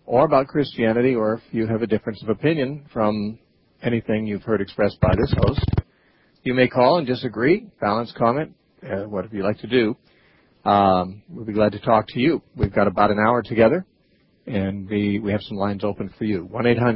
or about Christianity, or if you have a difference of opinion from anything you've heard expressed by this host, you may call and disagree, balance, comment, whatever you like to do. We'll be glad to talk to you. We've got about an hour together, and we have some lines open for you.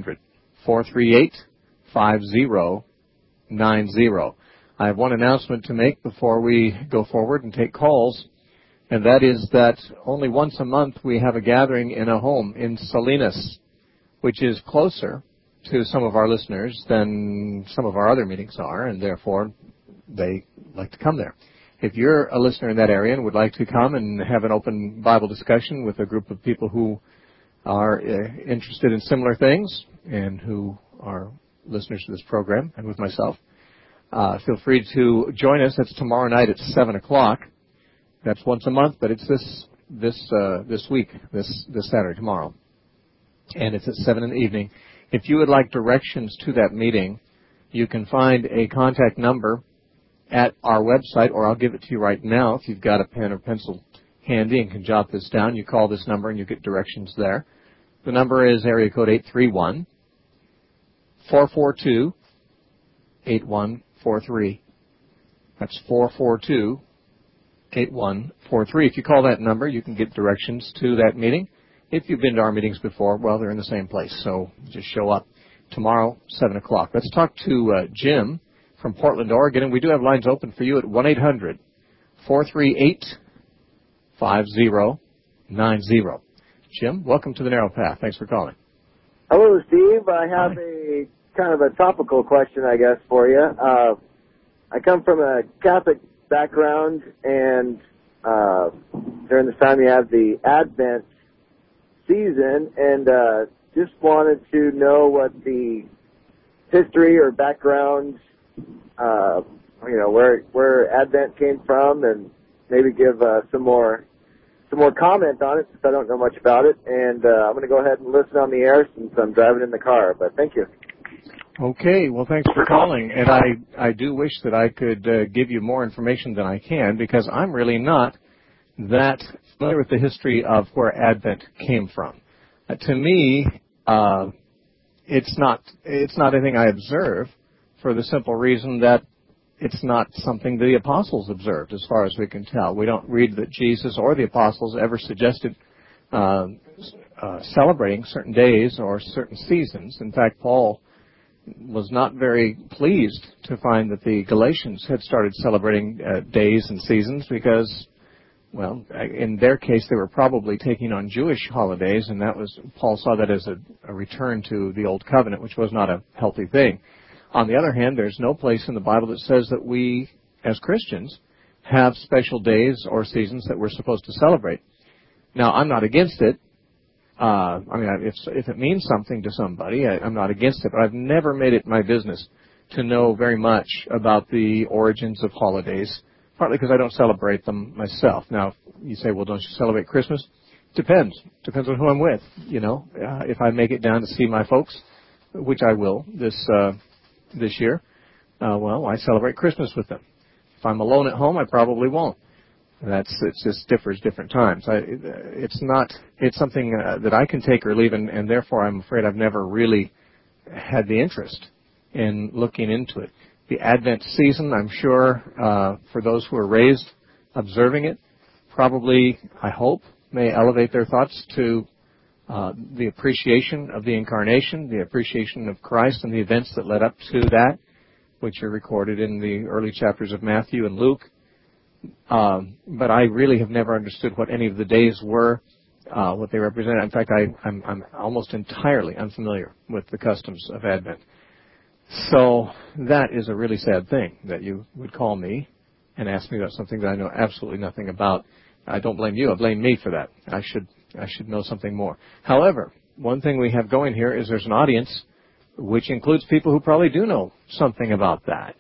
1-800-438-5090. I have one announcement to make before we go forward and take calls, and that is that only once a month we have a gathering in a home in Salinas, which is closer to some of our listeners than some of our other meetings are, and therefore they like to come there. If you're a listener in that area and would like to come and have an open Bible discussion with a group of people who are interested in similar things and who are listeners to this program and with myself, feel free to join us. It's tomorrow night at 7 o'clock. That's once a month, but it's this week, this Saturday, tomorrow. And it's at 7 in the evening. If you would like directions to that meeting, you can find a contact number at our website, or I'll give it to you right now if you've got a pen or pencil handy and can jot this down. You call this number and you get directions there. The number is area code 831-442-8143. That's 442-8143. If you call that number, you can get directions to that meeting. If you've been to our meetings before, well, they're in the same place, so just show up tomorrow, 7 o'clock. Let's talk to Jim from Portland, Oregon, and we do have lines open for you at 1-800-438-5090. Jim, welcome to the Narrow Path. Thanks for calling. Hello, Steve. I have a kind of a topical question, I guess, for you. I come from a Catholic background, and during this time you have the Advent season, and just wanted to know what the history or background, where Advent came from, and maybe give some more comment on it, since I don't know much about it. And I'm going to go ahead and listen on the air since I'm driving in the car. But thank you. Okay, well, thanks for calling. And I do wish that I could give you more information than I can, because I'm really not that familiar with the history of where Advent came from. To me, it's not anything I observe, for the simple reason that it's not something the apostles observed, as far as we can tell. We don't read that Jesus or the apostles ever suggested celebrating certain days or certain seasons. In fact, Paul was not very pleased to find that the Galatians had started celebrating days and seasons, because, well, in their case, they were probably taking on Jewish holidays, and Paul saw that as a return to the Old Covenant, which was not a healthy thing. On the other hand, there's no place in the Bible that says that we, as Christians, have special days or seasons that we're supposed to celebrate. Now, I'm not against it. If it means something to somebody, I'm not against it, but I've never made it my business to know very much about the origins of holidays, partly because I don't celebrate them myself. Now, you say, well, don't you celebrate Christmas? Depends. Depends on who I'm with, if I make it down to see my folks, which I will this year, I celebrate Christmas with them. If I'm alone at home, I probably won't. It just differs different times. It's something that I can take or leave, and therefore I'm afraid I've never really had the interest in looking into it. The Advent season, I'm sure, for those who are raised observing it, probably, I hope, may elevate their thoughts to the appreciation of the Incarnation, the appreciation of Christ and the events that led up to that, which are recorded in the early chapters of Matthew and Luke. But I really have never understood what any of the days were, what they represented. In fact, I'm almost entirely unfamiliar with the customs of Advent. So that is a really sad thing, that you would call me and ask me about something that I know absolutely nothing about. I don't blame you. I blame me for that. I should know something more. However, one thing we have going here is there's an audience which includes people who probably do know something about that.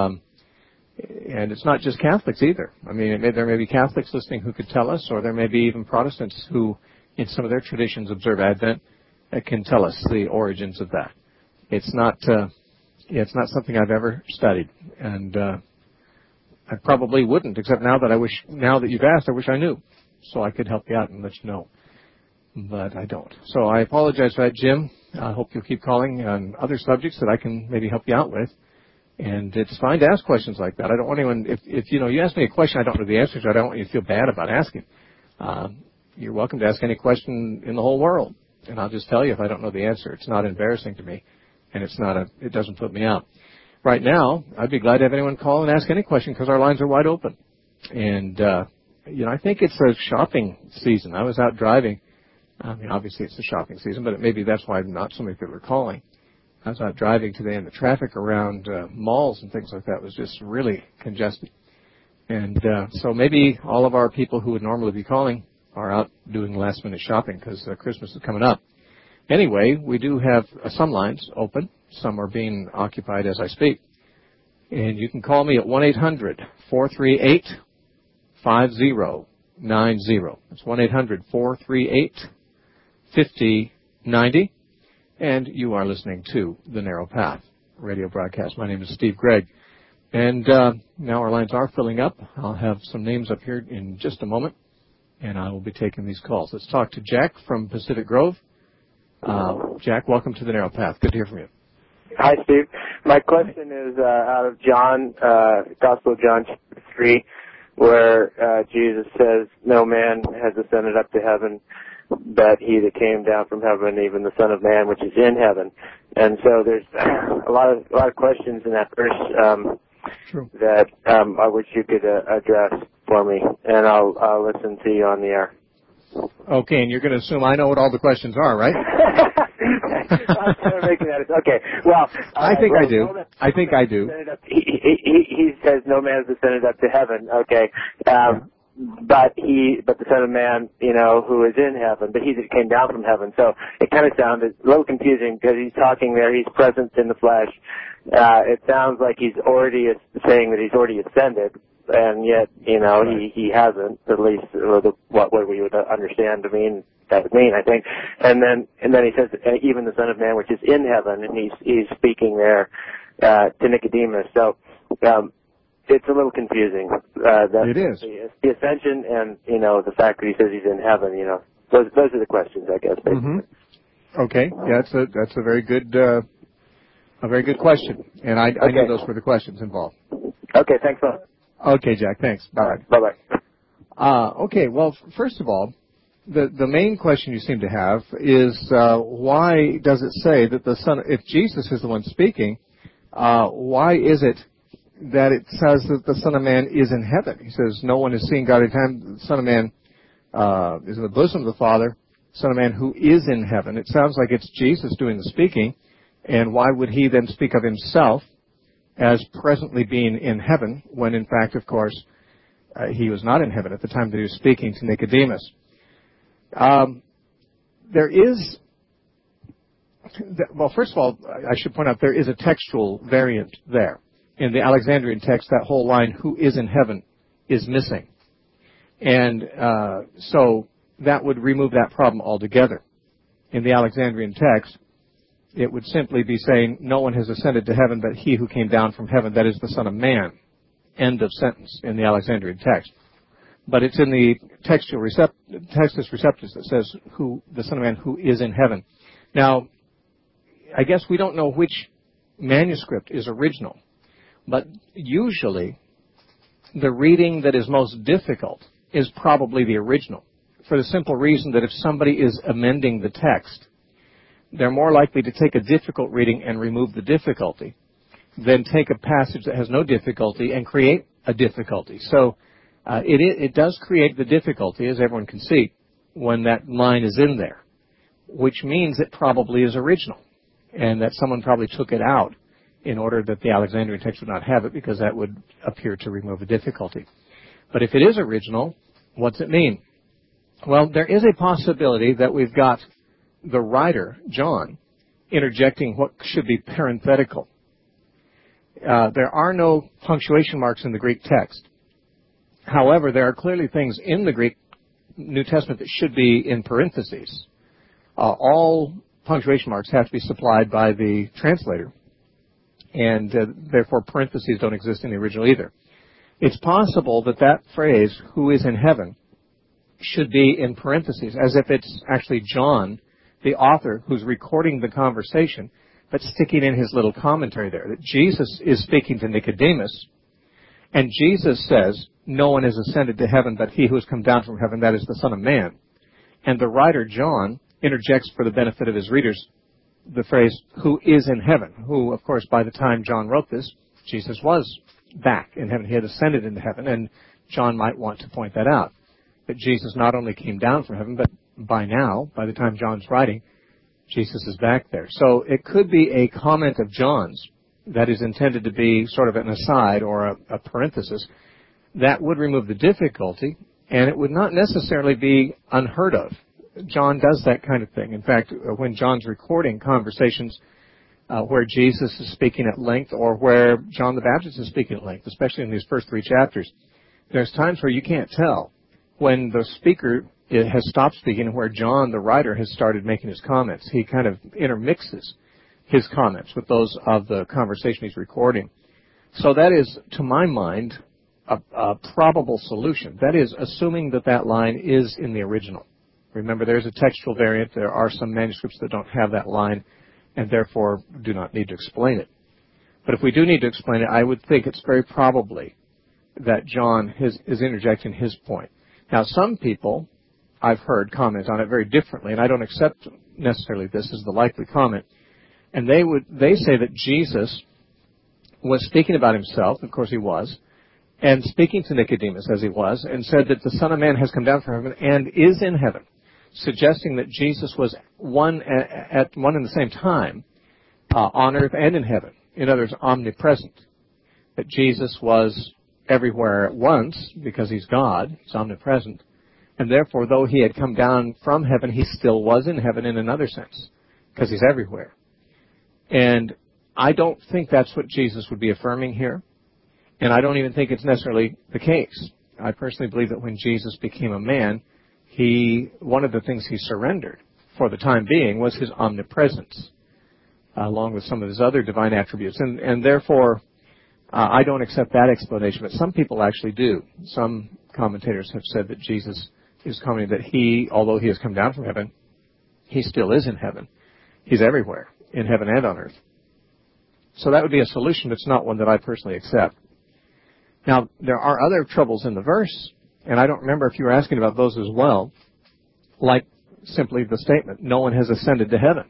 And it's not just Catholics either. I mean, there may be Catholics listening who could tell us, or there may be even Protestants who, in some of their traditions, observe Advent, can tell us the origins of that. It's not something I've ever studied, and I probably wouldn't, except now that you've asked, I wish I knew, so I could help you out and let you know. but I don't. So I apologize for that, Jim. I hope you'll keep calling on other subjects that I can maybe help you out with. And it's fine to ask questions like that. I don't want anyone, if you ask me a question I don't know the answer to, I don't want you to feel bad about asking. You're welcome to ask any question in the whole world, and I'll just tell you if I don't know the answer. It's not embarrassing to me, and it doesn't put me out. Right now, I'd be glad to have anyone call and ask any question because our lines are wide open. And, I think it's a shopping season. I was out driving. I mean, obviously it's the shopping season, but maybe that's why not so many people are calling. I was out driving today, and the traffic around malls and things like that was just really congested. And so maybe all of our people who would normally be calling are out doing last-minute shopping because Christmas is coming up. Anyway, we do have some lines open. Some are being occupied as I speak. And you can call me at 1-800-438-5090. That's 1-800-438-5090. And you are listening to The Narrow Path radio broadcast. My name is Steve Gregg. And now our lines are filling up. I'll have some names up here in just a moment, and I will be taking these calls. Let's talk to Jack from Pacific Grove. Jack, welcome to The Narrow Path. Good to hear from you. Hi, Steve. My question is out of John, Gospel of John 3, where Jesus says, "No man has ascended up to heaven, but he that came down from heaven, even the Son of Man, which is in heaven." And so there's a lot of questions in that verse that I wish you could address for me, and I'll listen to you on the air. Okay, and you're going to assume I know what all the questions are, right? I'm kind of making that. Okay, well, I think I do. I think I do. He says no man has ascended up to heaven. Okay. But the Son of Man, who is in heaven, but he that came down from heaven. So it kind of sounded a little confusing because he's talking there, he's present in the flesh. It sounds like he's already saying that he's already ascended, and yet, he hasn't, at least what we would understand to mean. That would mean, I think. And then he says, even the Son of Man, which is in heaven, and he's speaking there to Nicodemus. So, it's a little confusing. It is. The ascension and, the fact that he says he's in heaven, those are the questions, I guess, basically. Mm-hmm. Okay. Yeah, that's a very good question. And I knew those were the questions involved. Okay, thanks a lot. Okay, Jack, thanks. Bye. Bye-bye. Okay, well, first of all, the main question you seem to have is why does it say that the Son, if Jesus is the one speaking, why is it that it says that the Son of Man is in heaven? He says, no one has seen God at time. The Son of Man is in the bosom of the Father, Son of Man who is in heaven. It sounds like it's Jesus doing the speaking, and why would he then speak of himself as presently being in heaven when, in fact, of course, he was not in heaven at the time that he was speaking to Nicodemus? First of all, I should point out there is a textual variant there. In the Alexandrian text, that whole line, who is in heaven, is missing. And so that would remove that problem altogether. In the Alexandrian text, it would simply be saying, no one has ascended to heaven but he who came down from heaven, that is the Son of Man. End of sentence in the Alexandrian text. But it's in the Textus Receptus that says, who the Son of Man who is in heaven. Now, I guess we don't know which manuscript is original. But usually, the reading that is most difficult is probably the original, for the simple reason that if somebody is amending the text, they're more likely to take a difficult reading and remove the difficulty than take a passage that has no difficulty and create a difficulty. So it does create the difficulty, as everyone can see, when that line is in there, which means it probably is original, and that someone probably took it out in order that the Alexandrian text would not have it, because that would appear to remove a difficulty. But if it is original, what's it mean? Well, there is a possibility that we've got the writer, John, interjecting what should be parenthetical. There are no punctuation marks in the Greek text. However, there are clearly things in the Greek New Testament that should be in parentheses. All punctuation marks have to be supplied by the translator, and therefore parentheses don't exist in the original either. It's possible that that phrase, who is in heaven, should be in parentheses, as if it's actually John, the author, who's recording the conversation, but sticking in his little commentary there, that Jesus is speaking to Nicodemus, and Jesus says, no one has ascended to heaven but he who has come down from heaven, that is the Son of Man. And the writer, John, interjects for the benefit of his readers the phrase, who is in heaven, who, of course, by the time John wrote this, Jesus was back in heaven. He had ascended into heaven, and John might want to point that out, that Jesus not only came down from heaven, but by now, by the time John's writing, Jesus is back there. So it could be a comment of John's that is intended to be sort of an aside or a parenthesis. That would remove the difficulty, and it would not necessarily be unheard of. John does that kind of thing. In fact, when John's recording conversations where Jesus is speaking at length or where John the Baptist is speaking at length, especially in these first 3 chapters, there's times where you can't tell when the speaker has stopped speaking and where John, the writer, has started making his comments. He kind of intermixes his comments with those of the conversation he's recording. So that is, to my mind, a probable solution. That is, assuming that that line is in the original. Remember, there's a textual variant. There are some manuscripts that don't have that line and therefore do not need to explain it. But if we do need to explain it, I would think it's very probably that John is interjecting his point. Now, some people, I've heard, comment on it very differently, and I don't accept necessarily this as the likely comment. And they say that Jesus was speaking about himself, of course he was, and speaking to Nicodemus as he was, and said that the Son of Man has come down from heaven and is in heaven, suggesting that Jesus was at one and the same time on earth and in heaven. In other words, omnipresent. That Jesus was everywhere at once because he's God, he's omnipresent, and therefore, though he had come down from heaven, he still was in heaven in another sense because he's everywhere. And I don't think that's what Jesus would be affirming here, and I don't even think it's necessarily the case. I personally believe that when Jesus became a man, one of the things he surrendered for the time being was his omnipresence, along with some of his other divine attributes. And therefore, I don't accept that explanation, but some people actually do. Some commentators have said that Jesus is commenting that he, although he has come down from heaven, he still is in heaven. He's everywhere, in heaven and on earth. So that would be a solution, but it's not one that I personally accept. Now, there are other troubles in the verse, and I don't remember if you were asking about those as well, like simply the statement, no one has ascended to heaven,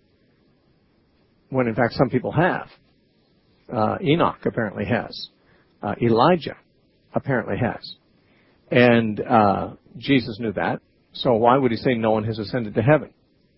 when in fact some people have. Enoch apparently has. Elijah apparently has. And Jesus knew that, so why would he say no one has ascended to heaven?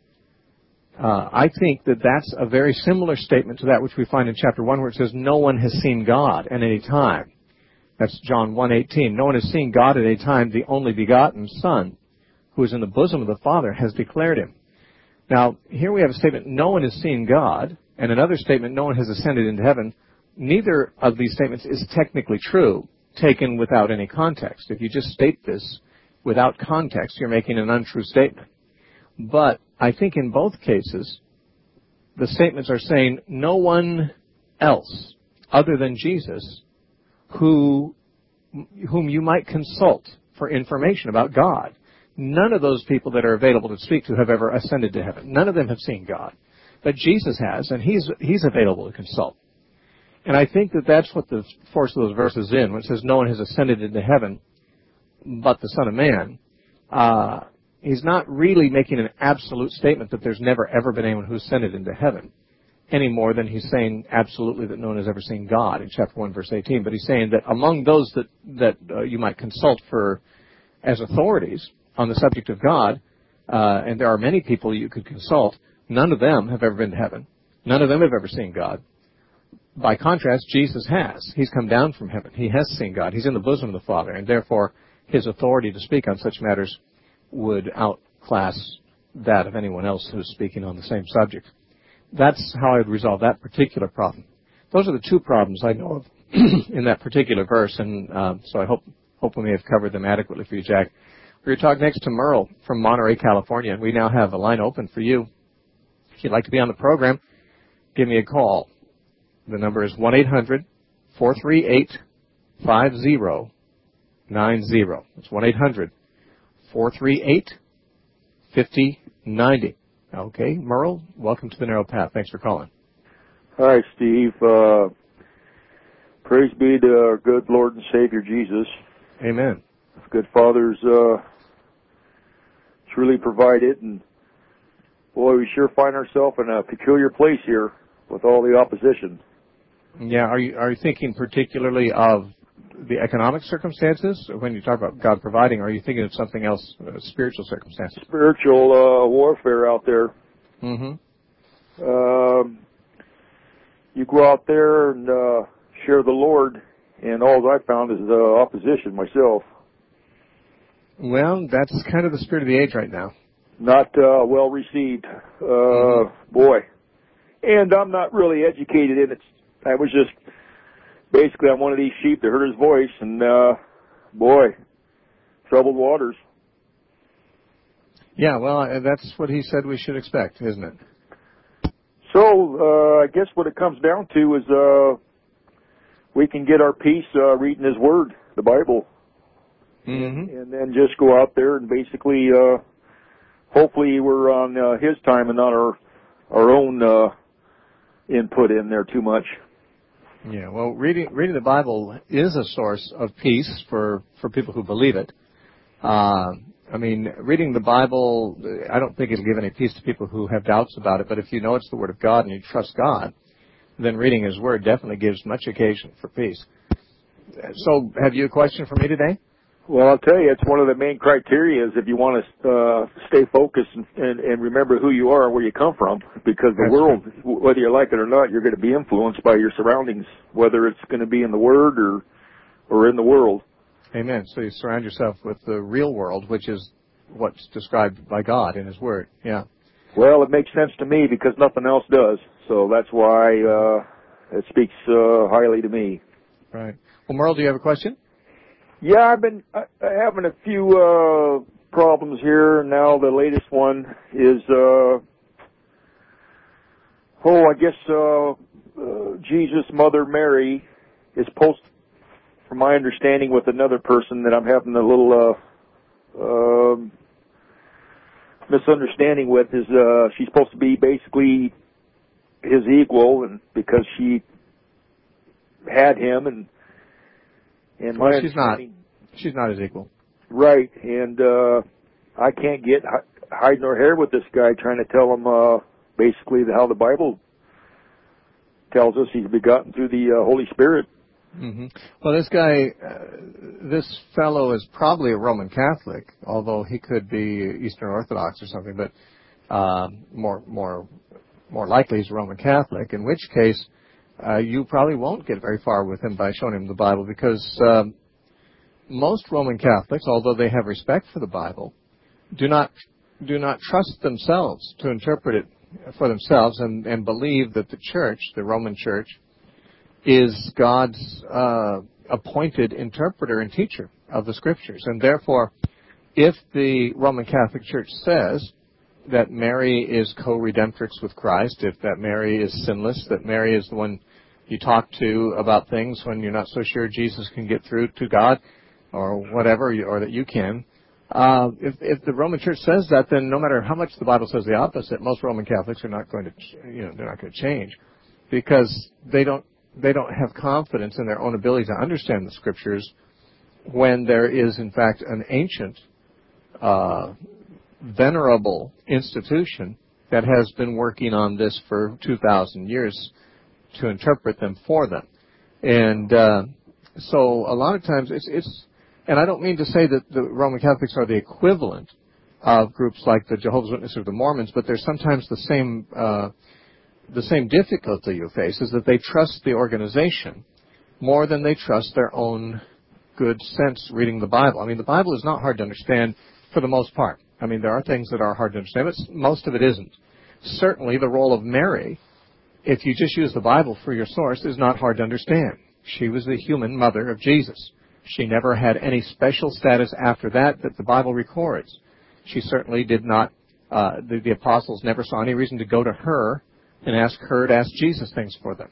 I think that that's a very similar statement to that which we find in chapter 1 where it says no one has seen God at any time. That's John 1:18. No one has seen God at any time. The only begotten Son, who is in the bosom of the Father, has declared him. Now, here we have a statement, no one has seen God, and another statement, no one has ascended into heaven. Neither of these statements is technically true, taken without any context. If you just state this without context, you're making an untrue statement. But I think in both cases, the statements are saying no one else other than Jesus whom you might consult for information about God. None of those people that are available to speak to have ever ascended to heaven. None of them have seen God. But Jesus has, and he's available to consult. And I think that that's what the force of those verses in, when it says no one has ascended into heaven but the Son of Man. He's not really making an absolute statement that there's never ever been anyone who ascended into heaven, any more than he's saying absolutely that no one has ever seen God in chapter 1, verse 18. But he's saying that among those that you might consult for as authorities on the subject of God, and there are many people you could consult, none of them have ever been to heaven. None of them have ever seen God. By contrast, Jesus has. He's come down from heaven. He has seen God. He's in the bosom of the Father, and therefore his authority to speak on such matters would outclass that of anyone else who's speaking on the same subject. That's how I would resolve that particular problem. Those are the two problems I know of in that particular verse, and so I hope we may have covered them adequately for you, Jack. We're going to talk next to Merle from Monterey, California, and we now have a line open for you. If you'd like to be on the program, give me a call. The number is 1-800-438-5090. It's 438-5090. Okay, Merle, welcome to the Narrow Path. Thanks for calling. Hi, Steve. Praise be to our good Lord and Savior Jesus. Amen. Good Father's truly provided, and boy, we sure find ourselves in a peculiar place here with all the opposition. Yeah, are you thinking particularly of the economic circumstances when you talk about God providing? Or are you thinking of something else, spiritual circumstances? Spiritual warfare out there. Mm-hmm. You go out there and share the Lord, and all I found is opposition myself. Well, that's kind of the spirit of the age right now. Not well received, boy. And I'm not really educated in it. I was just, basically, I'm one of these sheep that heard his voice, and boy, troubled waters. Yeah, well, that's what he said we should expect, isn't it? So, I guess what it comes down to is we can get our peace reading his word, the Bible. Mm-hmm. And then just go out there and basically, hopefully we're on his time and not our own input in there too much. Yeah, well, reading the Bible is a source of peace for people who believe it. I mean, reading the Bible, I don't think it'll give any peace to people who have doubts about it, but if you know it's the Word of God and you trust God, then reading His Word definitely gives much occasion for peace. So, have you a question for me today? Well, I'll tell you, it's one of the main criteria if you want to stay focused and remember who you are and where you come from, because the world, whether you like it or not, you're going to be influenced by your surroundings, whether it's going to be in the Word or in the world. Amen. So you surround yourself with the real world, which is what's described by God in His Word. Yeah. Well, it makes sense to me because nothing else does, so that's why it speaks highly to me. Right. Well, Merle, do you have a question? Yeah, I've been having a few problems here. Now the latest one is, I guess Jesus' mother Mary is from my understanding, with another person that I'm having a little misunderstanding with, is she's supposed to be basically his equal, and because she had him, and my understanding, she's not his equal. Right, and I can't get hide nor hair with this guy trying to tell him basically how the Bible tells us he's begotten through the Holy Spirit. Mm-hmm. Well, this fellow is probably a Roman Catholic, although he could be Eastern Orthodox or something, but more likely he's a Roman Catholic, in which case you probably won't get very far with him by showing him the Bible, because most Roman Catholics, although they have respect for the Bible, do not trust themselves to interpret it for themselves and believe that the Church, the Roman Church, is God's appointed interpreter and teacher of the Scriptures. And therefore, if the Roman Catholic Church says that Mary is co-redemptrix with Christ, if that Mary is sinless, that Mary is the one you talk to about things when you're not so sure Jesus can get through to God or whatever, or that you can, if the Roman Church says that, then no matter how much the Bible says the opposite, most Roman Catholics are not going to, they're not going to change, because they don't have confidence in their own ability to understand the Scriptures when there is, in fact, an ancient, venerable institution that has been working on this for 2,000 years to interpret them for them. And so a lot of times it's and I don't mean to say that the Roman Catholics are the equivalent of groups like the Jehovah's Witnesses or the Mormons, but there's sometimes the same difficulty you face, is that they trust the organization more than they trust their own good sense reading the Bible. I mean, the Bible is not hard to understand for the most part. I mean, there are things that are hard to understand, but most of it isn't. Certainly, the role of Mary, if you just use the Bible for your source, is not hard to understand. She was the human mother of Jesus. She never had any special status after that the Bible records. She certainly did not, the apostles never saw any reason to go to her and ask her to ask Jesus things for them.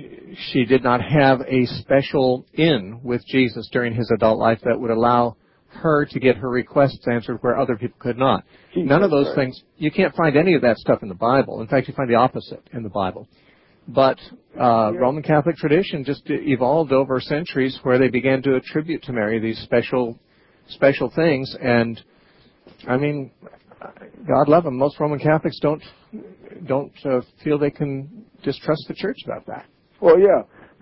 She did not have a special in with Jesus during his adult life that would allow her to get her requests answered where other people could not. None of those things, you can't find any of that stuff in the Bible. In fact, you find the opposite in the Bible. But Roman Catholic tradition just evolved over centuries where they began to attribute to Mary these special things. And, I mean, God love them, most Roman Catholics don't feel they can distrust the Church about that. Well, yeah,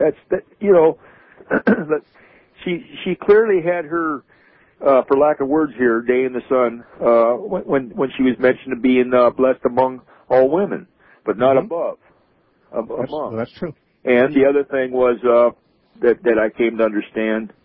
she clearly had her, for lack of words here, day in the sun when she was mentioned to being blessed among all women, but not above. That's true. And the other thing was that I came to understand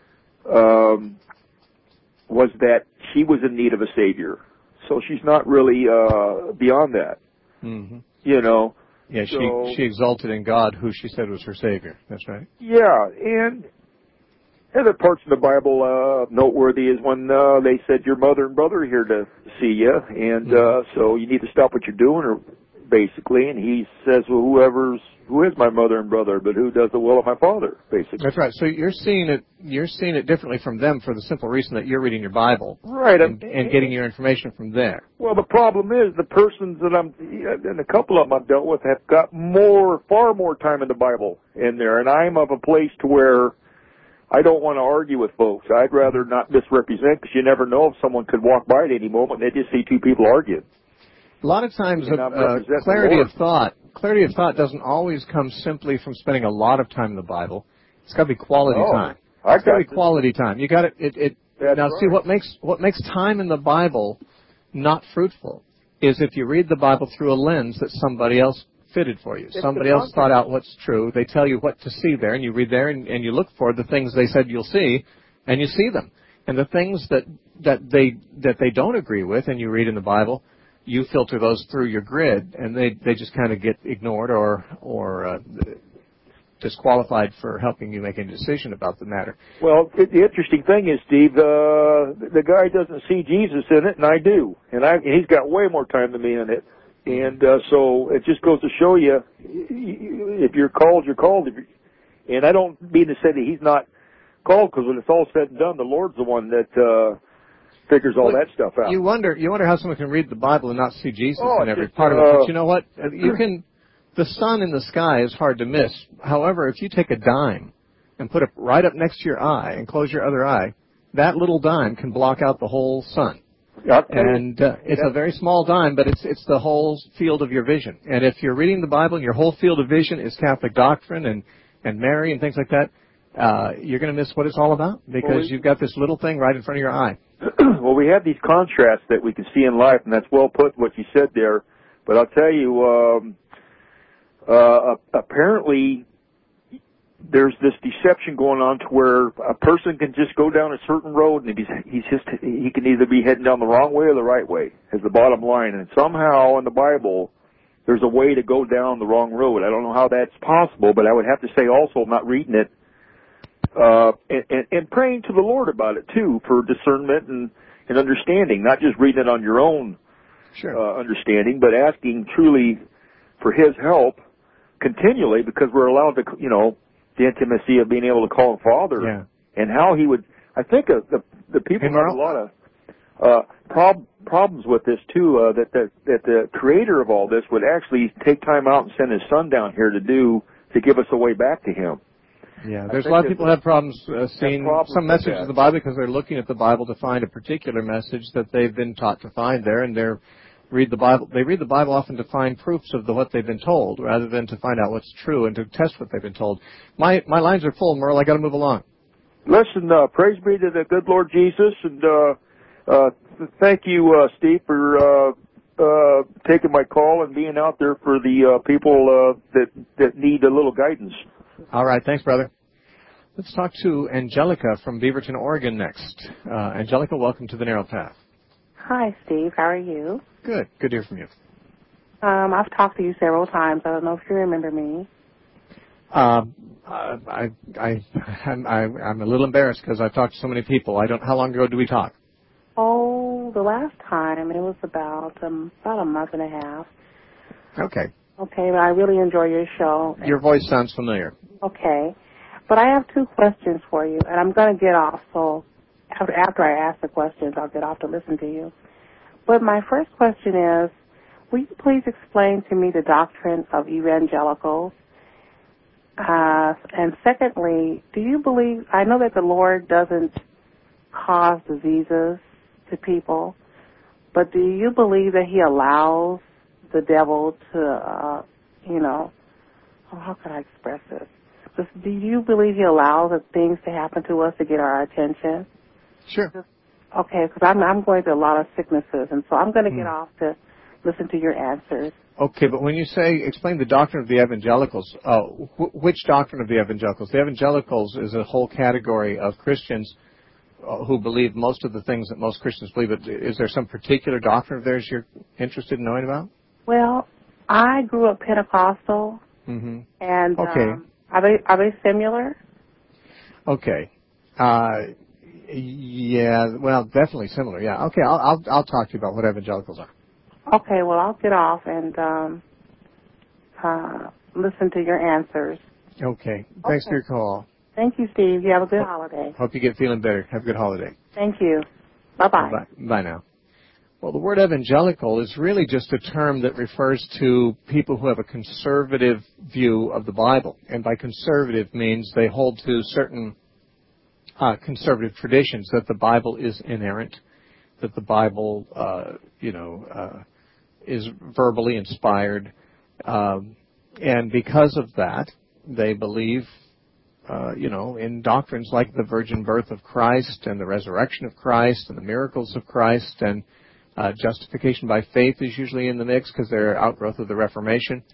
was that she was in need of a Savior. So she's not really beyond that. Mm-hmm. You know. Yeah, she exalted in God who she said was her Savior. That's right. Yeah, and other parts of the Bible noteworthy is when they said your mother and brother are here to see you, and so you need to stop what you're doing, or basically. And he says, well, who is my mother and brother, but who does the will of my Father, basically. That's right. So you're seeing it differently from them for the simple reason that you're reading your Bible, right, and getting your information from there. Well, the problem is the persons that and a couple of them I've dealt with have got far more time in the Bible in there, and I'm of a place to where I don't want to argue with folks. I'd rather not misrepresent, because you never know if someone could walk by at any moment and they just see two people arguing. A lot of times, clarity of thought doesn't always come simply from spending a lot of time in the Bible. It's got to be quality time. It's got to be quality time. You got it. Now, see, what makes time in the Bible not fruitful is if you read the Bible through a lens that somebody else fitted for you. Somebody else thought out what's true. They tell you what to see there, and you read there, and you look for the things they said you'll see, and you see them. And the things that they don't agree with, and you read in the Bible, you filter those through your grid, and they just kind of get ignored or disqualified for helping you make a decision about the matter. Well, the interesting thing is, Steve, the guy doesn't see Jesus in it, and I do, and he's got way more time than me in it. And so it just goes to show you, if you're called, you're called. And I don't mean to say that he's not called, because when it's all said and done, the Lord's the one that figures all that stuff out. You wonder how someone can read the Bible and not see Jesus in every part of it. But you know what? The sun in the sky is hard to miss. However, if you take a dime and put it right up next to your eye and close your other eye, that little dime can block out the whole sun. And it's a very small dime, but it's the whole field of your vision. And if you're reading the Bible and your whole field of vision is Catholic doctrine and Mary and things like that, you're going to miss what it's all about, because you've got this little thing right in front of your eye. Well, we have these contrasts that we can see in life, and that's well put, what you said there. But I'll tell you, apparently there's this deception going on to where a person can just go down a certain road, and he can either be heading down the wrong way or the right way, is the bottom line. And somehow in the Bible, there's a way to go down the wrong road. I don't know how that's possible, but I would have to say also, not reading it, and praying to the Lord about it too, for discernment and understanding, not just reading it on your own understanding, but asking truly for His help continually, because we're allowed to, the intimacy of being able to call Him Father, and how He would. I think the people have a lot of problems with this too. That the Creator of all this would actually take time out and send His Son down here to give us a way back to Him. Yeah, there's a lot of people who have problems seeing some messages of the Bible because they're looking at the Bible to find a particular message that they've been taught to find there, and they read the Bible often to find proofs of what they've been told, rather than to find out what's true and to test what they've been told. My lines are full, Merle. I got to move along. Listen, praise be to the good Lord Jesus, and thank you, Steve, for taking my call and being out there for the people that need a little guidance. All right, thanks, brother. Let's talk to Angelica from Beaverton, Oregon next. Angelica, welcome to the Narrow Path. Hi, Steve. How are you? Good. Good to hear from you. I've talked to you several times. I don't know if you remember me. I'm a little embarrassed because I've talked to so many people. How long ago did we talk? Oh, the last time it was about a month and a half. Okay. Okay, but I really enjoy your show. Your voice sounds familiar. Okay, but I have two questions for you, and I'm going to get off. So after I ask the questions, I'll get off to listen to you. But my first question is, will you please explain to me the doctrine of evangelicals? And secondly, do you believe, I know that the Lord doesn't cause diseases to people, but do you believe that he allows the devil to, how can I express this? Do you believe he allows things to happen to us to get our attention? Sure. Okay, because I'm going through a lot of sicknesses, and so I'm going to get off to listen to your answers. Okay, but when you say explain the doctrine of the evangelicals, which doctrine of the evangelicals? The evangelicals is a whole category of Christians who believe most of the things that most Christians believe. But is there some particular doctrine of theirs you're interested in knowing about? Well, I grew up Pentecostal, and okay. Are they similar? Okay. Yeah. Well, definitely similar. Yeah. Okay. I'll talk to you about what evangelicals are. Okay. Well, I'll get off and listen to your answers. Okay. Thanks for your call. Thank you, Steve. You have a good holiday. Hope you get feeling better. Have a good holiday. Thank you. Bye-bye. Bye now. Well, the word evangelical is really just a term that refers to people who have a conservative view of the Bible. And by conservative means they hold to certain conservative traditions, that the Bible is inerrant, that the Bible, is verbally inspired. And because of that, they believe, in doctrines like the virgin birth of Christ and the resurrection of Christ and the miracles of Christ, and justification by faith is usually in the mix because they're outgrowth of the Reformation.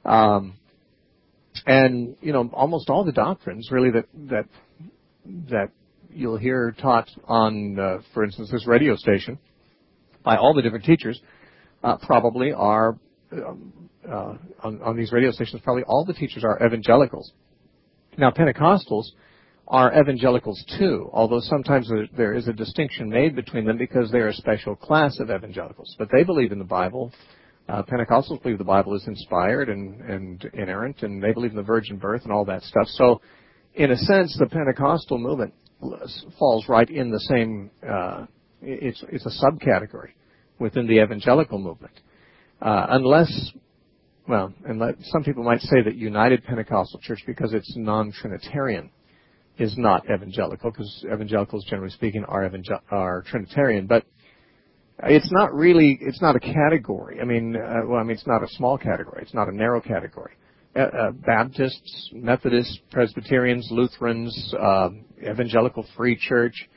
And, almost all the doctrines really that you'll hear taught on, for instance, this radio station by all the different teachers probably are, on these radio stations, probably all the teachers are evangelicals. Now, Pentecostals are evangelicals too, although sometimes there is a distinction made between them because they're a special class of evangelicals. But they believe in the Bible. Pentecostals believe the Bible is inspired and inerrant, and they believe in the virgin birth and all that stuff. So, in a sense, the Pentecostal movement falls right in the same, it's a subcategory within the evangelical movement. Unless some people might say that United Pentecostal Church, because it's non-Trinitarian, is not evangelical, because evangelicals, generally speaking, are Trinitarian. But it's not a category. It's not a small category. It's not a narrow category. Baptists, Methodists, Presbyterians, Lutherans, Evangelical Free Church,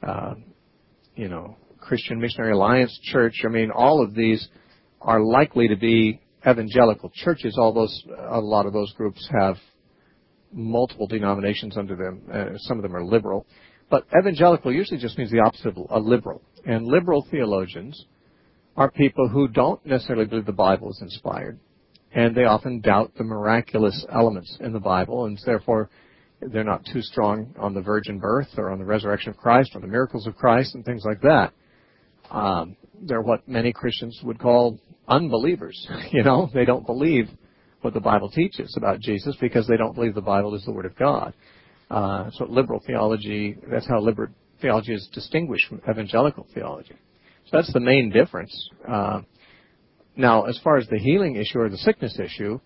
Christian Missionary Alliance Church, all of these are likely to be evangelical churches, although a lot of those groups have multiple denominations under them. Some of them are liberal. But evangelical usually just means the opposite of a liberal. And liberal theologians are people who don't necessarily believe the Bible is inspired, and they often doubt the miraculous elements in the Bible, and therefore they're not too strong on the virgin birth or on the resurrection of Christ or the miracles of Christ and things like that. They're what many Christians would call unbelievers. They don't believe what the Bible teaches about Jesus because they don't believe the Bible is the Word of God. So liberal theology, that's how liberal theology is distinguished from evangelical theology. So that's the main difference. Now, as far as the healing issue or the sickness issue,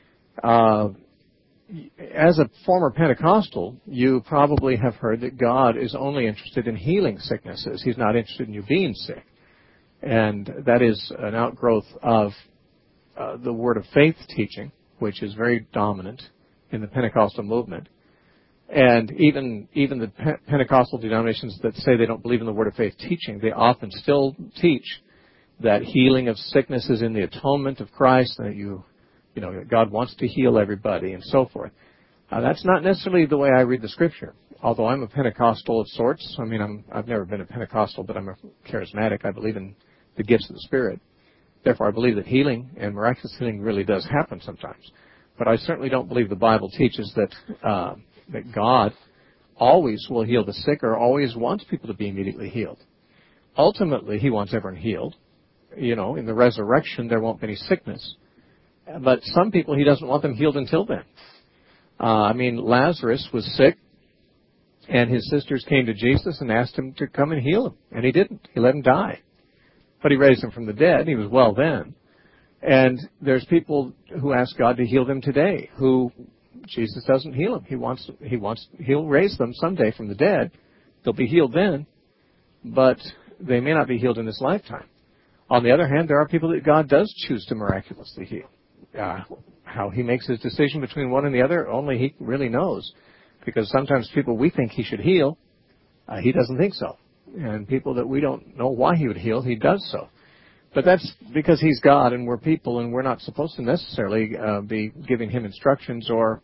as a former Pentecostal, you probably have heard that God is only interested in healing sicknesses. He's not interested in you being sick. And that is an outgrowth of the Word of Faith teaching, which is very dominant in the Pentecostal movement. And even the Pentecostal denominations that say they don't believe in the Word of Faith teaching, they often still teach that healing of sickness is in the atonement of Christ, that God wants to heal everybody and so forth. That's not necessarily the way I read the Scripture. Although I'm a Pentecostal of sorts, I've never been a Pentecostal, but I'm a charismatic. I believe in the gifts of the Spirit. Therefore, I believe that healing and miraculous healing really does happen sometimes. But I certainly don't believe the Bible teaches that God always will heal the sick or always wants people to be immediately healed. Ultimately, He wants everyone healed. In the resurrection, there won't be any sickness. But some people, He doesn't want them healed until then. Lazarus was sick, And his sisters came to Jesus and asked him to come and heal him. And he didn't. He let him die. But he raised him from the dead. He was well then. And there's people who ask God to heal them today, who Jesus doesn't heal them. He'll raise them someday from the dead. They'll be healed then, but they may not be healed in this lifetime. On the other hand, there are people that God does choose to miraculously heal. How he makes his decision between one and the other, only he really knows. Because sometimes people we think he should heal, he doesn't think so. And people that we don't know why he would heal, he does so. But that's because he's God and we're people, and we're not supposed to necessarily be giving him instructions or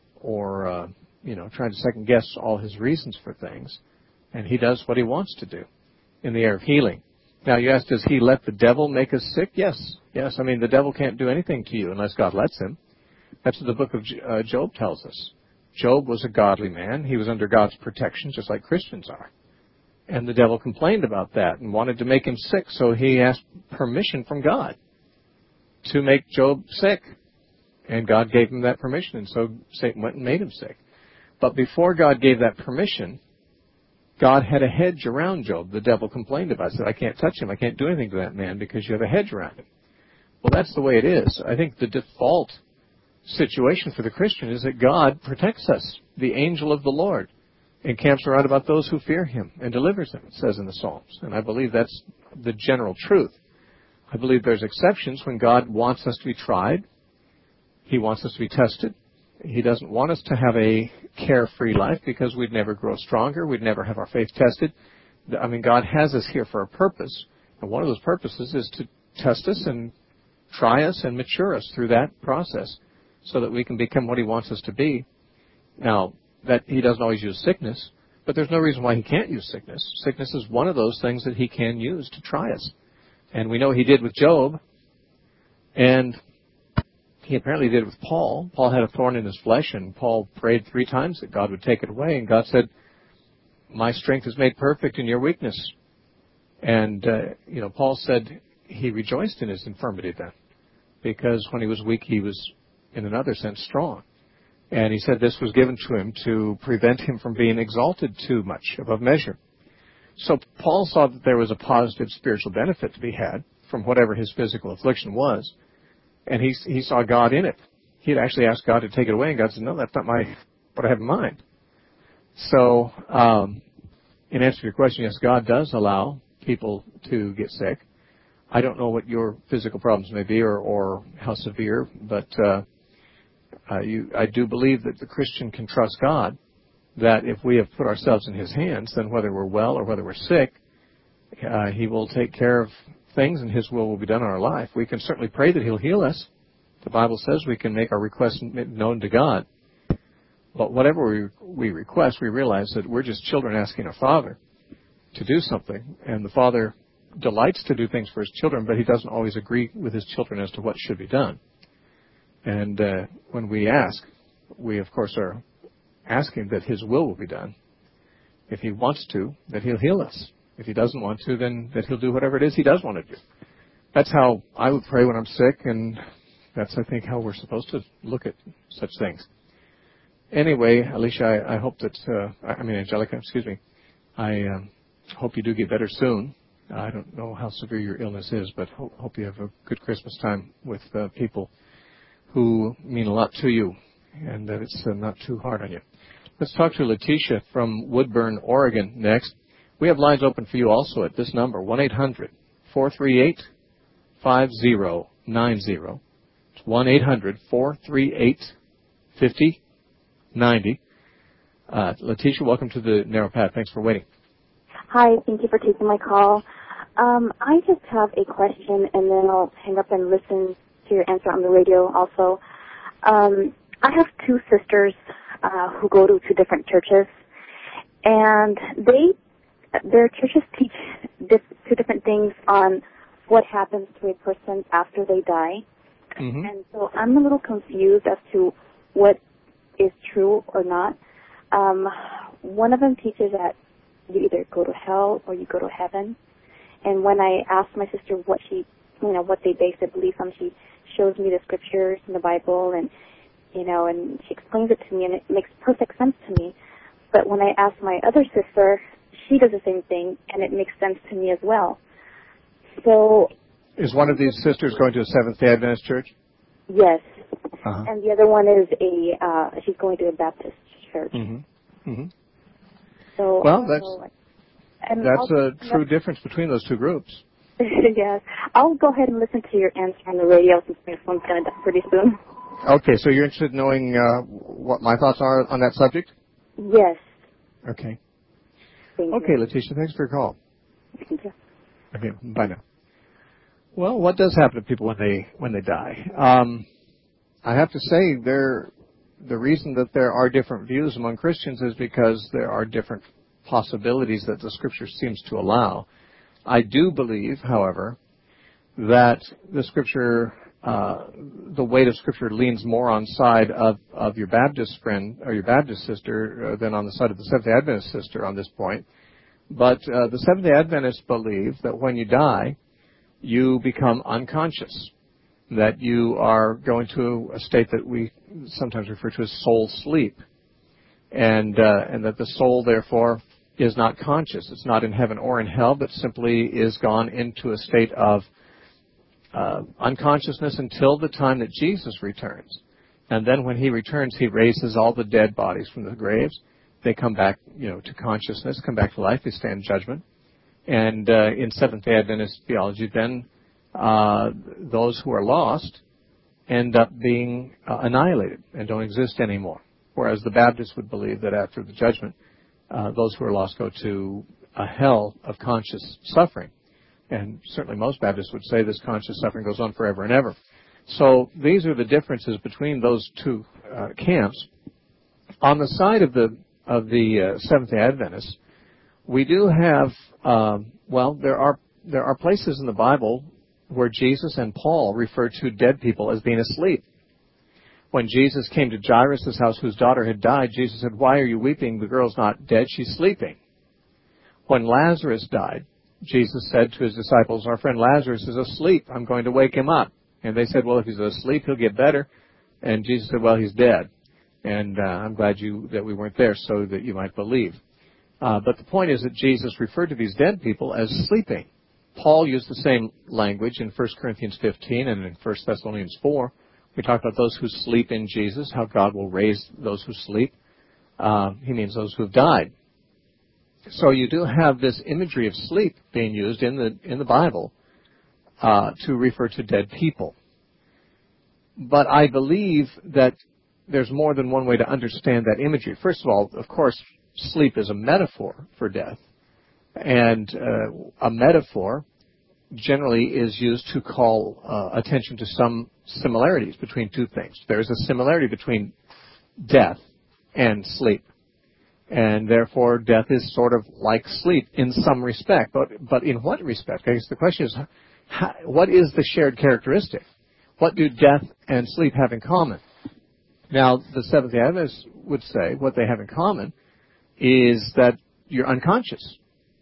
trying to second guess all his reasons for things. And he does what he wants to do in the area of healing. Now, you asked, does he let the devil make us sick? Yes. Yes. I mean, the devil can't do anything to you unless God lets him. That's what the book of Job tells us. Job was a godly man. He was under God's protection, just like Christians are. And the devil complained about that and wanted to make him sick, so he asked permission from God to make Job sick. And God gave him that permission, and so Satan went and made him sick. But before God gave that permission, God had a hedge around Job. The devil complained about it. Said, I can't touch him. I can't do anything to that man because you have a hedge around him. Well, that's the way it is. I think the default situation for the Christian is that God protects us. The angel of the Lord encamps around about those who fear him and delivers them, it says in the Psalms. And I believe that's the general truth. I believe there's exceptions when God wants us to be tried. He wants us to be tested. He doesn't want us to have a carefree life because we'd never grow stronger. We'd never have our faith tested. I mean, God has us here for a purpose. And one of those purposes is to test us and try us and mature us through that process so that we can become what he wants us to be. Now, that he doesn't always use sickness, but there's no reason why he can't use sickness. Sickness is one of those things that he can use to try us. And we know he did with Job, and he apparently did with Paul. Paul had a thorn in his flesh, and Paul prayed 3 times that God would take it away, and God said, my strength is made perfect in your weakness. And, Paul said he rejoiced in his infirmity then, because when he was weak, he was, in another sense, strong. And he said this was given to him to prevent him from being exalted too much, above measure. So Paul saw that there was a positive spiritual benefit to be had from whatever his physical affliction was. And he saw God in it. He had actually asked God to take it away, and God said, no, that's not what I have in mind. So, in answer to your question, yes, God does allow people to get sick. I don't know what your physical problems may be or how severe, but I do believe that the Christian can trust God, that if we have put ourselves in his hands, then whether we're well or whether we're sick, he will take care of things and his will be done in our life. We can certainly pray that he'll heal us. The Bible says we can make our requests known to God. But whatever we request, we realize that we're just children asking our Father to do something. And the Father delights to do things for his children, but he doesn't always agree with his children as to what should be done. And when we ask, we, of course, are asking that his will be done. If he wants to, that he'll heal us. If he doesn't want to, then that he'll do whatever it is he does want to do. That's how I would pray when I'm sick, and that's, I think, how we're supposed to look at such things. Anyway, Alicia, I hope that, Angelica, excuse me, I hope you do get better soon. I don't know how severe your illness is, but hope you have a good Christmas time with people who mean a lot to you, and that it's not too hard on you. Let's talk to Letitia from Woodburn, Oregon next. We have lines open for you also at this number, 1-800-438-5090. It's 1-800-438-5090. Letitia, welcome to the Narrow Path. Thanks for waiting. Hi, thank you for taking my call. I just have a question, and then I'll hang up and listen to your answer on the radio also. I have 2 sisters who go to 2 different churches, and their churches teach 2 different things on what happens to a person after they die. Mm-hmm. And so I'm a little confused as to what is true or not. One of them teaches that you either go to hell or you go to heaven. And when I asked my sister what they base their beliefs on, she shows me the scriptures in the Bible, and and she explains it to me, and it makes perfect sense to me. But when I ask my other sister, she does the same thing, and it makes sense to me as well. So, is one of these sisters going to a Seventh-day Adventist church? Yes. Uh-huh. And the other one is she's going to a Baptist church. Mm-hmm. Mm-hmm. So, well, that's a true difference between those two groups. Yes. I'll go ahead and listen to your answer on the radio since my phone's going to die pretty soon. Okay, so you're interested in knowing what my thoughts are on that subject? Yes. Okay. Thank Okay, you. Letitia, thanks for your call. Thank you. Okay, bye now. Well, what does happen to people when they die? I have to say, the reason that there are different views among Christians is because there are different possibilities that the Scripture seems to allow. I do believe, however, that the Scripture, the weight of Scripture leans more on side of your Baptist friend or your Baptist sister than on the side of the Seventh-day Adventist sister on this point. But the Seventh-day Adventists believe that when you die, you become unconscious, that you are going to a state that we sometimes refer to as soul sleep, and that the soul, therefore, is not conscious. It's not in heaven or in hell, but simply is gone into a state of unconsciousness until the time that Jesus returns. And then when he returns, he raises all the dead bodies from the graves. They come back, to consciousness, come back to life. They stand judgment. And in Seventh-day Adventist theology, then those who are lost end up being annihilated and don't exist anymore. Whereas the Baptists would believe that after the judgment, those who are lost go to a hell of conscious suffering. And certainly most Baptists would say this conscious suffering goes on forever and ever. So these are the differences between those two camps. On the side of the Seventh-day Adventists, we do have, there are places in the Bible where Jesus and Paul refer to dead people as being asleep. When Jesus came to Jairus' house, whose daughter had died, Jesus said, "Why are you weeping? The girl's not dead, she's sleeping." When Lazarus died, Jesus said to his disciples, "Our friend Lazarus is asleep. I'm going to wake him up." And they said, "Well, if he's asleep, he'll get better." And Jesus said, "Well, he's dead. And I'm glad that we weren't there so that you might believe." But the point is that Jesus referred to these dead people as sleeping. Paul used the same language in 1 Corinthians 15 and in 1 Thessalonians 4. We talk about those who sleep in Jesus, how God will raise those who sleep. He means those who have died. So you do have this imagery of sleep being used in the Bible to refer to dead people. But I believe that there's more than one way to understand that imagery. First of all, of course, sleep is a metaphor for death. And a metaphor generally is used to call attention to some similarities between two things. There's a similarity between death and sleep. And therefore, death is sort of like sleep in some respect. But in what respect? I guess the question is, what is the shared characteristic? What do death and sleep have in common? Now, the Seventh-day Adventists would say what they have in common is that you're unconscious.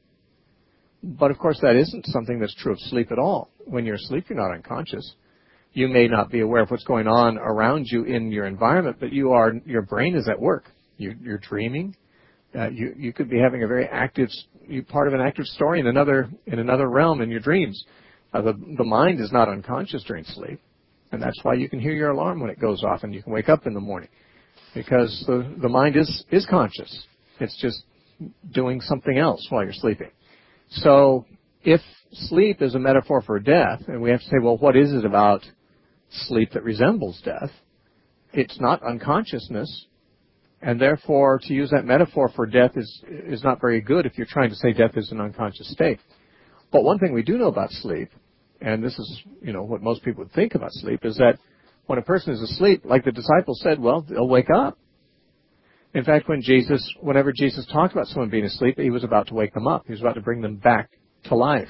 But, of course, that isn't something that's true of sleep at all. When you're asleep, you're not unconscious. You may not be aware of what's going on around you in your environment, but your brain is at work. You're dreaming. You could be having a very active, part of an active story in another realm in your dreams. The mind is not unconscious during sleep, and that's why you can hear your alarm when it goes off and you can wake up in the morning, because the mind is conscious. It's just doing something else while you're sleeping. So if sleep is a metaphor for death, and we have to say, well, what is it about sleep that resembles death? It's not unconsciousness, and therefore to use that metaphor for death is not very good if you're trying to say death is an unconscious state. But one thing we do know about sleep, and this is what most people would think about sleep, is that when a person is asleep, like the disciples said, well, they'll wake up. In fact, whenever Jesus talked about someone being asleep, he was about to wake them up. He was about to bring them back to life.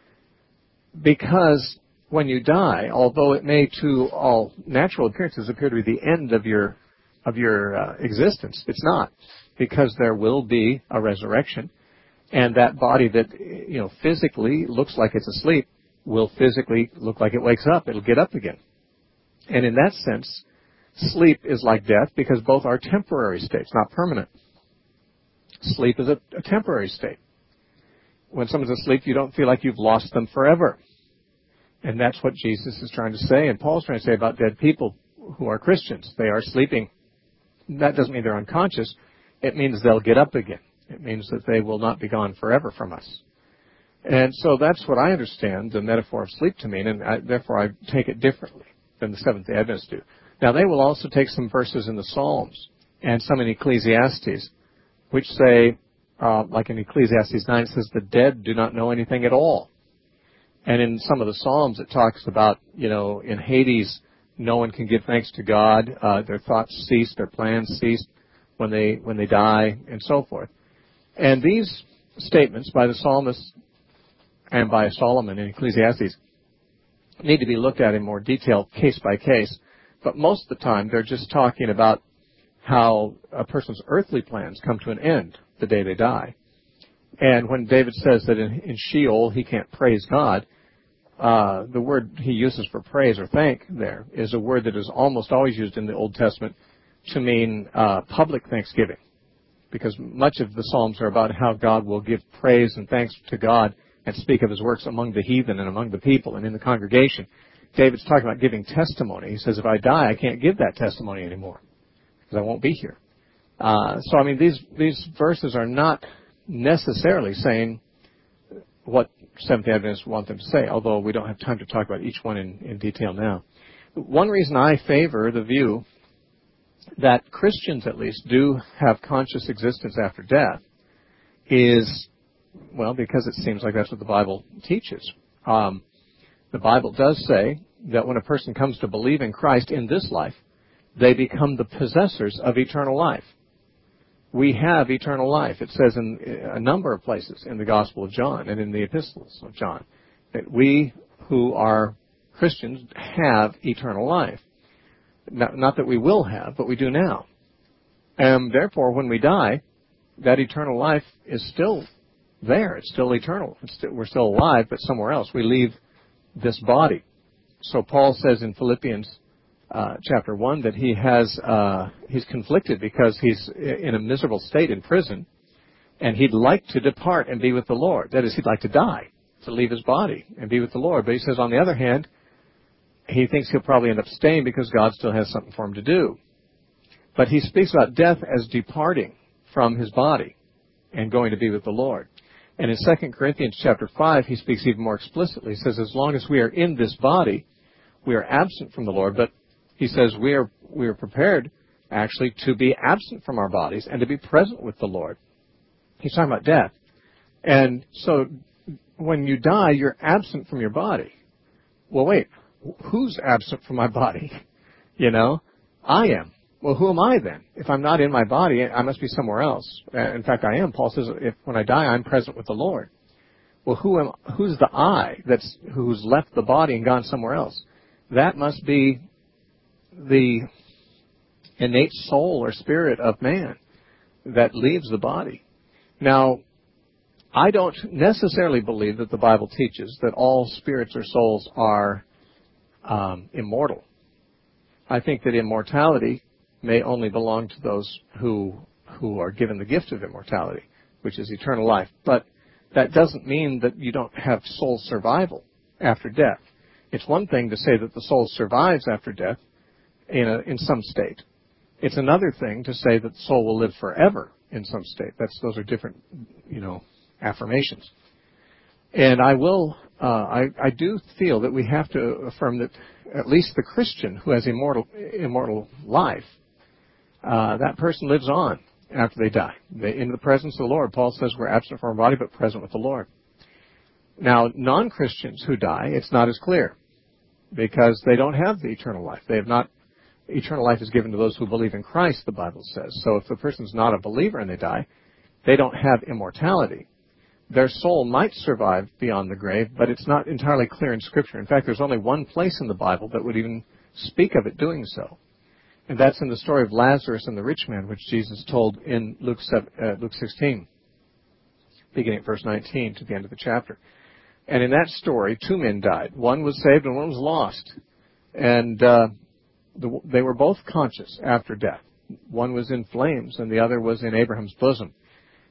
Because when you die, although it may to all natural appearances appear to be the end of your existence, it's not, because there will be a resurrection, and that body that physically looks like it's asleep will physically look like it wakes up. It'll get up again. And in that sense, sleep is like death because both are temporary states, not permanent. Sleep is a temporary state. When someone's asleep, you don't feel like you've lost them forever. And that's what Jesus is trying to say, and Paul's trying to say about dead people who are Christians. They are sleeping. That doesn't mean they're unconscious. It means they'll get up again. It means that they will not be gone forever from us. And so that's what I understand the metaphor of sleep to mean, and therefore I take it differently than the Seventh-day Adventists do. Now, they will also take some verses in the Psalms and some in Ecclesiastes, which say, like in Ecclesiastes 9, it says, the dead do not know anything at all. And in some of the Psalms, it talks about, in Hades, no one can give thanks to God. Their thoughts cease, their plans cease when they die, and so forth. And these statements by the psalmist and by Solomon in Ecclesiastes need to be looked at in more detail, case by case. But most of the time, they're just talking about how a person's earthly plans come to an end the day they die. And when David says that in Sheol he can't praise God, the word he uses for praise or thank there is a word that is almost always used in the Old Testament to mean public thanksgiving, because much of the Psalms are about how God will give praise and thanks to God and speak of his works among the heathen and among the people and in the congregation. David's talking about giving testimony. He says, if I die, I can't give that testimony anymore because I won't be here. So, I mean, these verses are not necessarily saying what Seventh-day Adventists want them to say, although we don't have time to talk about each one in detail now. One reason I favor the view that Christians, at least, do have conscious existence after death is, well, because it seems like that's what the Bible teaches. The Bible does say that when a person comes to believe in Christ in this life, they become the possessors of eternal life. We have eternal life. It says in a number of places in the Gospel of John and in the epistles of John that we who are Christians have eternal life. Not that we will have, but we do now. And therefore, when we die, that eternal life is still there. It's still eternal. We're still alive, but somewhere else. We leave this body. So Paul says in Philippians chapter 1 that he's conflicted because he's in a miserable state in prison, and he'd like to depart and be with the Lord. That is, he'd like to die, to leave his body and be with the Lord. But he says, on the other hand, he thinks he'll probably end up staying because God still has something for him to do. But he speaks about death as departing from his body and going to be with the Lord. And in 2 Corinthians chapter 5, he speaks even more explicitly. He says, as long as we are in this body, we are absent from the Lord. But he says we are prepared, actually, to be absent from our bodies and to be present with the Lord. He's talking about death. And so when you die, you're absent from your body. Well, wait, who's absent from my body? I am. Well, who am I then? If I'm not in my body, I must be somewhere else. In fact, I am. Paul says, when I die, I'm present with the Lord. Well, who's the I who's left the body and gone somewhere else? That must be the innate soul or spirit of man that leaves the body. Now, I don't necessarily believe that the Bible teaches that all spirits or souls are immortal. I think that immortality may only belong to those who are given the gift of immortality, which is eternal life. But that doesn't mean that you don't have soul survival after death. It's one thing to say that the soul survives after death in some state. It's another thing to say that the soul will live forever in some state. Those are different, affirmations. And I do feel that we have to affirm that at least the Christian who has immortal life, that person lives on after they die. In the presence of the Lord, Paul says we're absent from our body but present with the Lord. Now, non-Christians who die, it's not as clear because they don't have the eternal life. They have not. Eternal life is given to those who believe in Christ, the Bible says. So if the person's not a believer and they die, they don't have immortality. Their soul might survive beyond the grave, but it's not entirely clear in Scripture. In fact, there's only one place in the Bible that would even speak of it doing so. And that's in the story of Lazarus and the rich man, which Jesus told in Luke 16, beginning at verse 19 to the end of the chapter. And in that story, two men died. One was saved and one was lost. And they were both conscious after death. One was in flames and the other was in Abraham's bosom.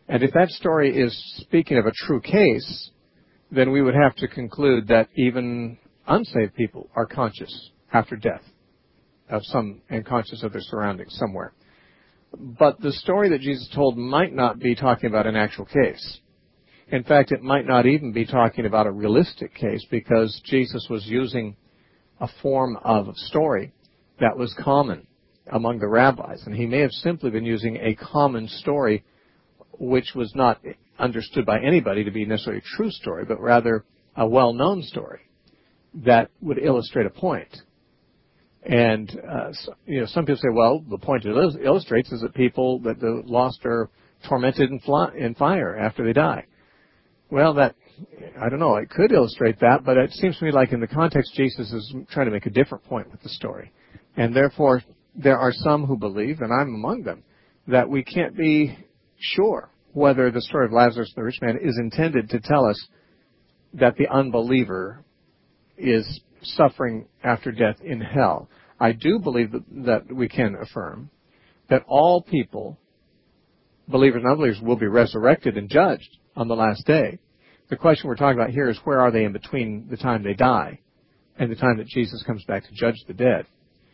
And if that story is speaking of a true case, then we would have to conclude that even unsaved people are conscious after death and conscious of their surroundings somewhere. But the story that Jesus told might not be talking about an actual case. In fact, it might not even be talking about a realistic case, because Jesus was using a form of story that was common among the rabbis. And he may have simply been using a common story which was not understood by anybody to be necessarily a true story, but rather a well-known story that would illustrate a point. And some people say, well, the point it illustrates is that people that the lost are tormented in fire after they die. Well, I don't know, it could illustrate that, but it seems to me like in the context, Jesus is trying to make a different point with the story. And therefore, there are some who believe, and I'm among them, that we can't be sure whether the story of Lazarus and the rich man is intended to tell us that the unbeliever is suffering after death in hell. I do believe that we can affirm that all people, believers and unbelievers, will be resurrected and judged on the last day. The question we're talking about here is, where are they in between the time they die and the time that Jesus comes back to judge the dead?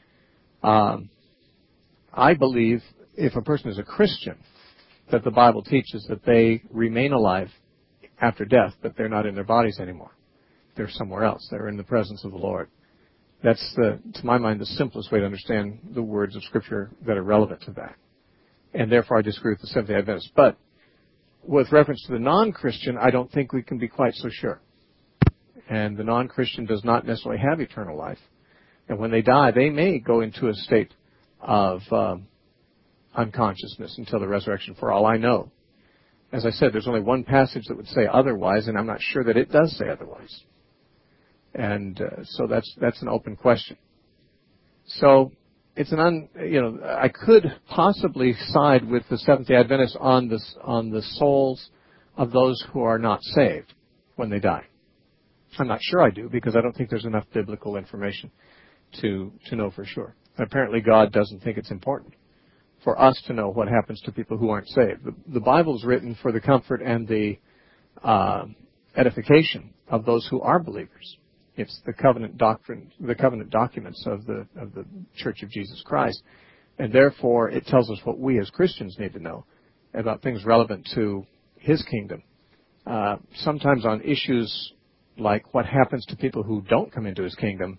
I believe if a person is a Christian, that the Bible teaches that they remain alive after death, but they're not in their bodies anymore. They're somewhere else. They're in the presence of the Lord. That's, to my mind, the simplest way to understand the words of Scripture that are relevant to that. And therefore I disagree with the Seventh-day Adventists. But with reference to the non-Christian, I don't think we can be quite so sure. And the non-Christian does not necessarily have eternal life. And when they die, they may go into a state of unconsciousness until the resurrection, for all I know. As I said, there's only one passage that would say otherwise, and I'm not sure that it does say otherwise. And so that's an open question. So it's I could possibly side with the Seventh-day Adventists on the souls of those who are not saved when they die. I'm not sure I do, because I don't think there's enough biblical information to know for sure. Apparently God doesn't think it's important for us to know what happens to people who aren't saved. The Bible is written for the comfort and the edification of those who are believers. It's the covenant doctrine, the covenant documents of the Church of Jesus Christ, and therefore it tells us what we as Christians need to know about things relevant to His kingdom. Sometimes on issues like what happens to people who don't come into His kingdom,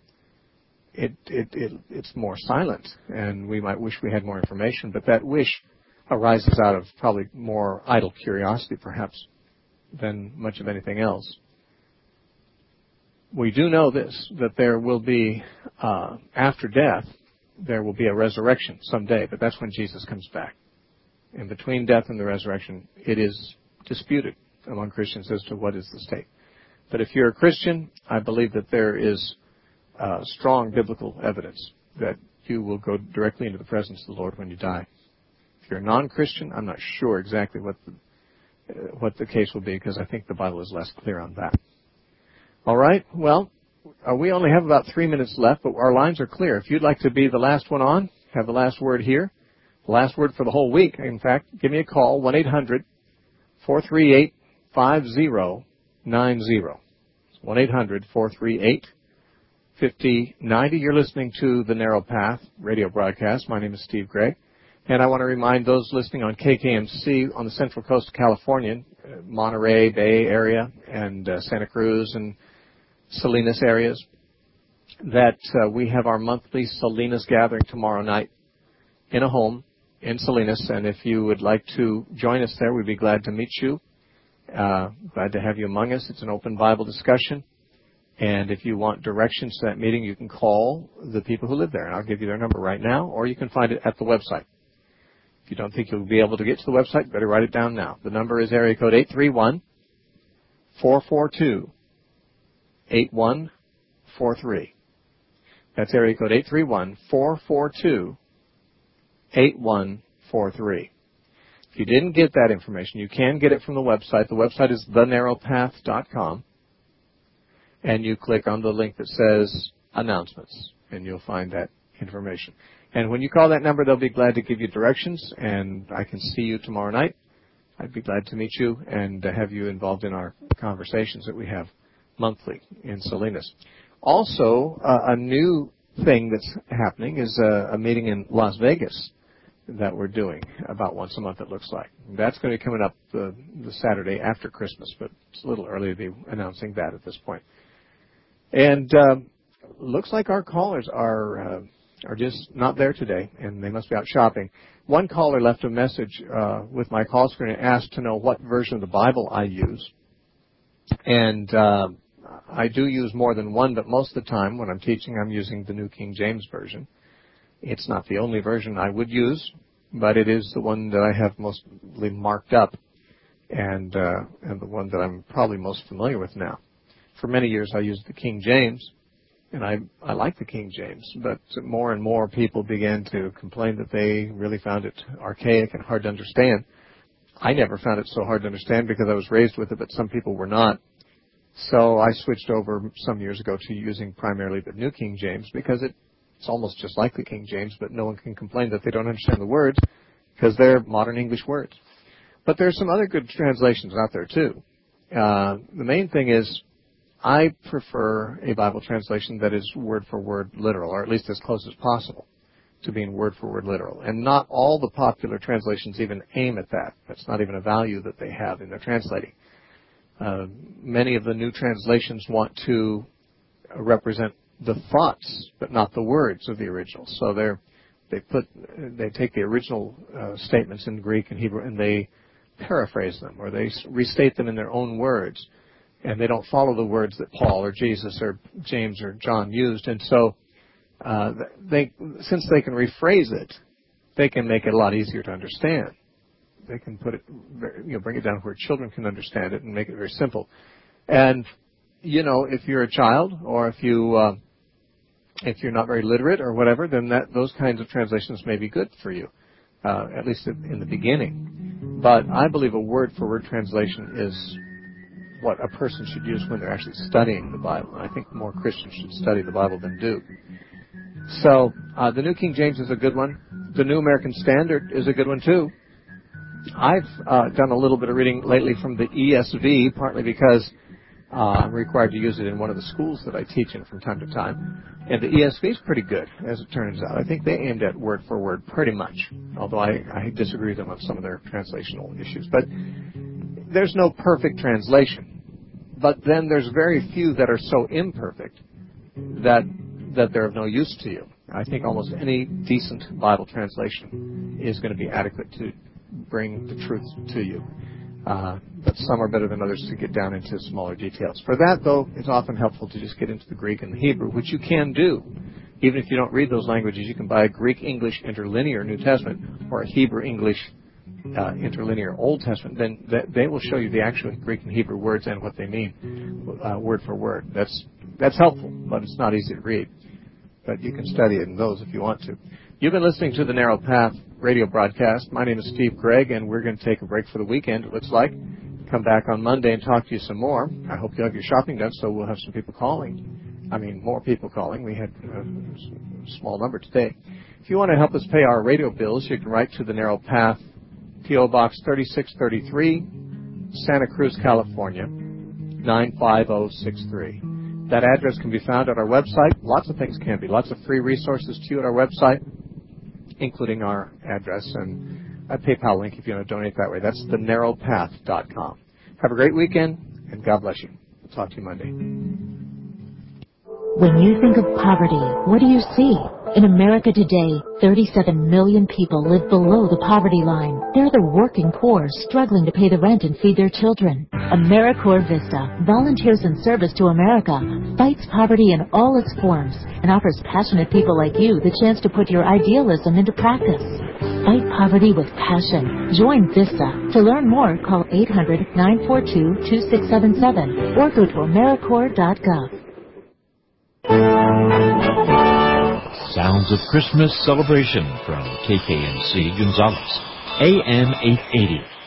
it's more silent, and we might wish we had more information, but that wish arises out of probably more idle curiosity, perhaps, than much of anything else. We do know this, that there will be, after death, there will be a resurrection someday, but that's when Jesus comes back. And between death and the resurrection, it is disputed among Christians as to what is the state. But if you're a Christian, I believe that there is strong biblical evidence that you will go directly into the presence of the Lord when you die. If you're a non-Christian, I'm not sure exactly what the case will be, because I think the Bible is less clear on that. All right, well, we only have about 3 minutes left, but our lines are clear. If you'd like to be the last one on, have the last word here, the last word for the whole week, in fact, give me a call, 1-800-438-5090. 1-800-438-5090. You're listening to The Narrow Path radio broadcast. My name is Steve Gray. And I want to remind those listening on KKMC on the Central Coast of California, Monterey Bay area, and Santa Cruz and Salinas areas, that we have our monthly Salinas gathering tomorrow night in a home in Salinas. And if you would like to join us there, we'd be glad to meet you. Glad to have you among us. It's an open Bible discussion. And if you want directions to that meeting, you can call the people who live there. And I'll give you their number right now, or you can find it at the website. If you don't think you'll be able to get to the website, better write it down now. The number is area code 831-442-8143. That's area code 831-442-8143. If you didn't get that information, you can get it from the website. The website is thenarrowpath.com. And you click on the link that says announcements, and you'll find that information. And when you call that number, they'll be glad to give you directions, and I can see you tomorrow night. I'd be glad to meet you and have you involved in our conversations that we have monthly in Salinas. Also, a new thing that's happening is a meeting in Las Vegas that we're doing about once a month, it looks like. That's going to be coming up the Saturday after Christmas, but it's a little early to be announcing that at this point. And looks like our callers are just not there today, and they must be out shopping. One caller left a message with my call screen and asked to know what version of the Bible I use. And I do use more than one, but most of the time when I'm teaching, I'm using the New King James Version. It's not the only version I would use, but it is the one that I have mostly marked up and the one that I'm probably most familiar with now. For many years, I used the King James, and I like the King James, but more and more people began to complain that they really found it archaic and hard to understand. I never found it so hard to understand because I was raised with it, but some people were not. So I switched over some years ago to using primarily the New King James because it's almost just like the King James, but no one can complain that they don't understand the words because they're modern English words. But there's some other good translations out there, too. The main thing is I prefer a Bible translation that is word-for-word literal, or at least as close as possible to being word-for-word literal. And not all the popular translations even aim at that. That's not even a value that they have in their translating. Many of the new translations want to represent the thoughts, but not the words of the original. So they take the original statements in Greek and Hebrew and they paraphrase them, or they restate them in their own words, and they don't follow the words that Paul or Jesus or James or John used. And so since they can rephrase it, they can make it a lot easier to understand. They can put it, bring it down where children can understand it and make it very simple. And if you're a child, or if you're not very literate or whatever, then those kinds of translations may be good for you, at least in the beginning. But I believe a word-for-word translation is what a person should use when they're actually studying the Bible. And I think more Christians should study the Bible than do. So the New King James is a good one. The New American Standard is a good one, too. I've done a little bit of reading lately from the ESV, partly because I'm required to use it in one of the schools that I teach in from time to time. And the ESV is pretty good, as it turns out. I think they aimed at word for word pretty much, although I disagree with them on some of their translational issues. But there's no perfect translation. But then there's very few that are so imperfect that they're of no use to you. I think almost any decent Bible translation is going to be adequate to bring the truth to you. But some are better than others to get down into smaller details. For that, though, it's often helpful to just get into the Greek and the Hebrew, which you can do. Even if you don't read those languages, you can buy a Greek-English interlinear New Testament or a Hebrew-English interlinear Old Testament. Then they will show you the actual Greek and Hebrew words and what they mean, word for word. That's helpful, but it's not easy to read. But you can study it in those if you want to. You've been listening to the Narrow Path radio broadcast. My name is Steve Gregg, and we're going to take a break for the weekend, it looks like. Come back on Monday and talk to you some more. I hope you have your shopping done, so we'll have some people calling. More people calling. We had a small number today. If you want to help us pay our radio bills, you can write to the Narrow Path, P.O. Box 3633, Santa Cruz, California, 95063. That address can be found at our website. Lots of things can be. Lots of free resources to you at our website, including our address and a PayPal link if you want to donate that way. That's thenarrowpath.com. Have a great weekend, and God bless you. We'll talk to you Monday. When you think of poverty, what do you see? In America today, 37 million people live below the poverty line. They're the working poor struggling to pay the rent and feed their children. AmeriCorps Vista, volunteers in service to America, fights poverty in all its forms and offers passionate people like you the chance to put your idealism into practice. Fight poverty with passion. Join Vista. To learn more, call 800-942-2677 or go to AmeriCorps.gov. Sounds of Christmas celebration from KKNC Gonzales, AM 880.